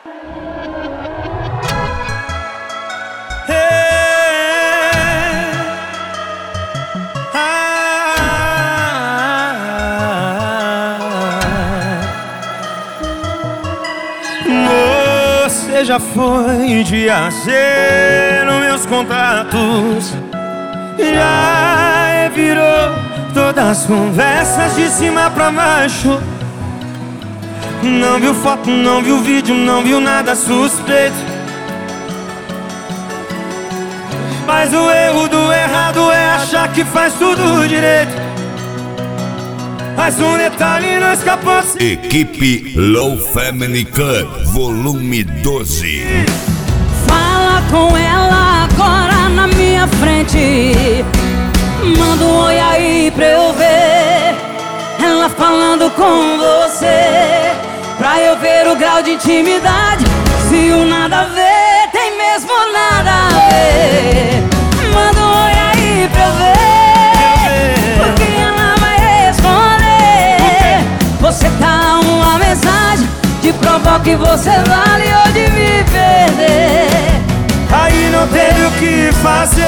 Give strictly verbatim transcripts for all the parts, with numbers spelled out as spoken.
Você já foi de A a Z nos meus contatos, já virou todas as conversas de cima pra baixo. Não viu foto, não viu vídeo, não viu nada suspeito. Mas o erro do errado é achar que faz tudo direito. Mas um detalhe não escapou. Equipe Low Family Club, volume doze. Fala com ela agora na minha frente. Manda um oi aí pra eu ver ela falando com você, pra eu ver o grau de intimidade. Se o nada a ver tem mesmo nada a ver. Manda um oi aí pra eu ver, porque ela vai responder. Você tá uma mensagem de provar que você vale ou de me perder. Aí não teve o que fazer.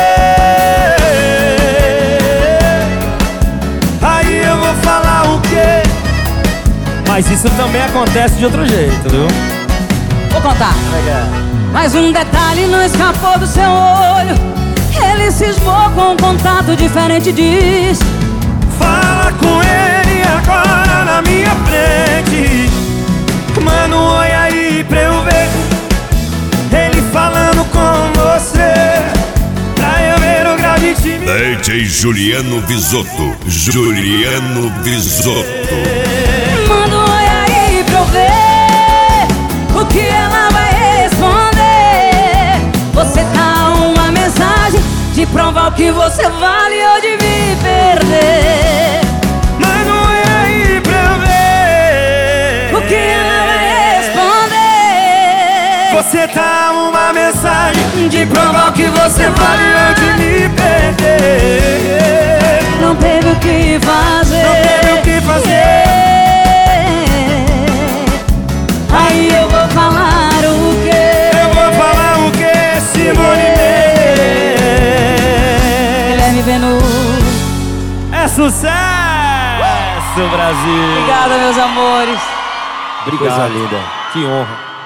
Aí eu vou falar o quê? Mas isso também acontece de outro jeito, viu? Vou contar. Mas um detalhe não escapou do seu olho. Ele cismou com um contato diferente, diz: fala com ele agora na minha frente. Manda um oi aí pra eu ver ele falando com você, pra eu ver o grau de intimidade. D J Juliano Visotto, Juliano Visotto. Manda um oi aí pra eu ver o que ela vai responder. Você tá uma mensagem de provar o que você vale ou de me perder. Manda um oi aí pra eu ver o que ela vai responder. Você tá uma mensagem de provar o que você vale ou de me perder. Não teve o que fazer. Não teve o que fazer. Aí eu vou falar o quê? Eu vou falar o quê, Simone Mendes? Guilherme Venuto. É sucesso, Brasil. Obrigada, meus amores. Obrigado. Coisa linda. Que honra.